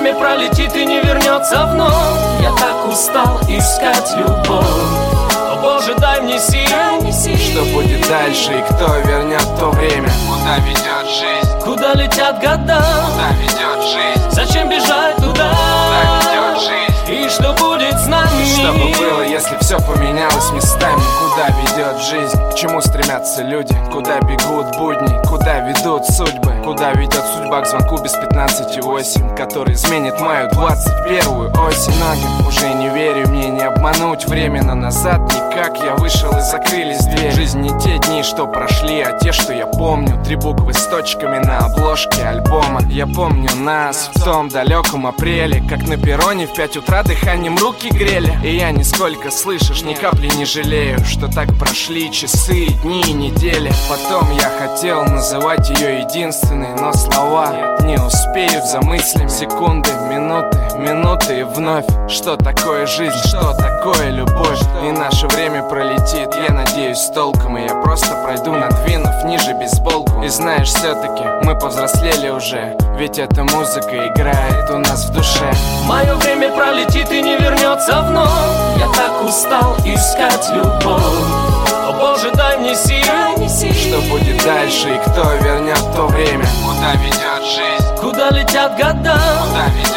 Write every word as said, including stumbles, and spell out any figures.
время пролетит и не вернется вновь. Я так устал искать любовь. О Боже, дай мне сил. Что будет дальше и кто вернет то время? Куда ведет жизнь? Куда летят года? Куда ведет жизнь? Зачем бежать туда? Куда ведет жизнь? И что будет с нами? Что бы было, если все поменялось местами? Куда ведет жизнь? К чему стремятся люди? Куда бегут будни? Куда ведут судьбы? Куда ведет судьба к звонку без пятнадцати восемь, который изменит мою двадцать первую осень? Многим уже не верю, мне не обмануть время, но назад никак. Я вышел и закрылись двери. Жизнь не те дни, что прошли, а те, что я помню. Три буквы с точками на обложке альбома. Я помню нас в том далеком апреле, как на перроне в пять утра дыханием руки грели. И я нисколько, слышишь, ни капли не жалею, что так прошли часы, дни и недели. Потом я хотел называть ее единственной, но слова не успеют за мыслями. Секунды, минуты, минуты и вновь. Что такое жизнь, что такое любовь? И наше время пролетит, я надеюсь, с толком. И я просто пройду, надвинув ниже бейсболку. И знаешь, все-таки мы повзрослели уже, ведь эта музыка играет у нас в душе. Мое время пролетит и не вернется вновь. Я так устал искать любовь. О Боже, дай мне сил. Что будет дальше и кто вернет то время? Куда ведет жизнь? Куда летят года? Куда ведет